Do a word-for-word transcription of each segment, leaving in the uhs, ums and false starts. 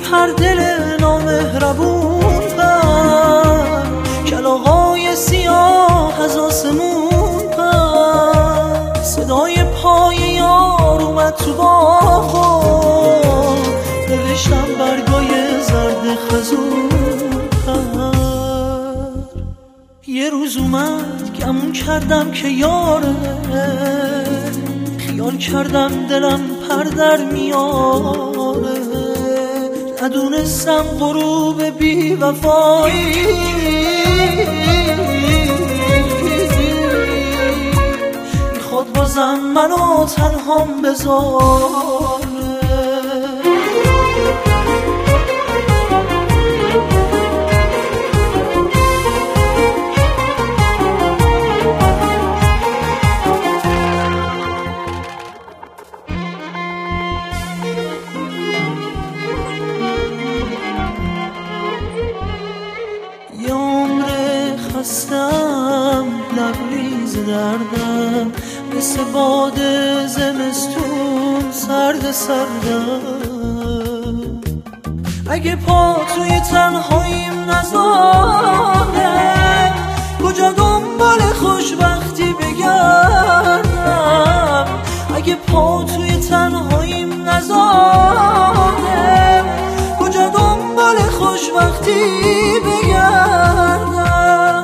پر دل نامهربون پر، کلاغای سیاه از آسمون پر، صدای پای یار اومد تو باغ و نوشتم برگای زرد خزون پر. یه روز اومد گمون کردم که یاره، خیال کردم دلم پر در میاره، ندونستم غروب بی وفایی میخواد بازم منو تنهام بذاره. یه عمر خستم لبریز دردم، مثل باد زمستون سرد سردم. اگه پا توی تنهاییم نزاره، کجا دنبال خوشبختی بگردم. اگه پا توی تنهاییم نزاره، کجا دنبال خوشبختی بگردم.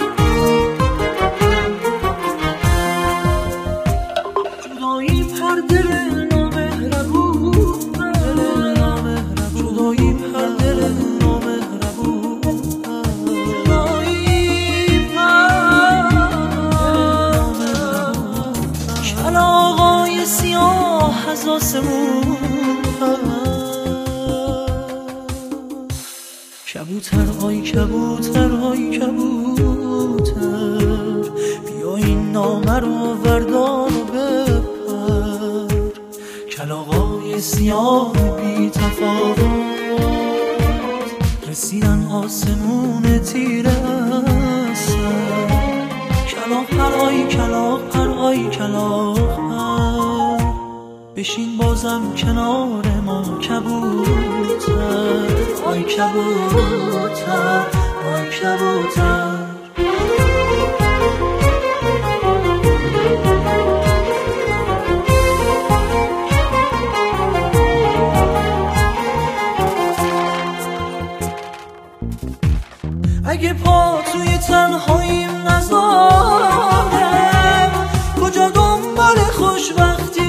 جدایی پر دل نامهربون، جدایی پر دل نامهربون، جدایی پر کلاغای سیاه از آسمون پر. کبوتر آی کبوتر آی کبوتر، بیا این نامه رو وردار و بپر. کلاغای سیاه بی تفاوت رسیدن آسمون تیره سر. کلاغ پر آی کلاغ پر آی کلاغ پر، بشین بازم کنار ما کبوتر آی کبوتر آی کبوتر. اگه پا توی تنهاییم نزاره، کجا دنبال خوشبختی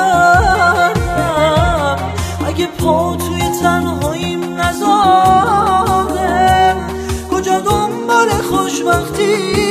بگردم. اگه پا توی تنهاییم نزاره، کجا دنبال خوشبختی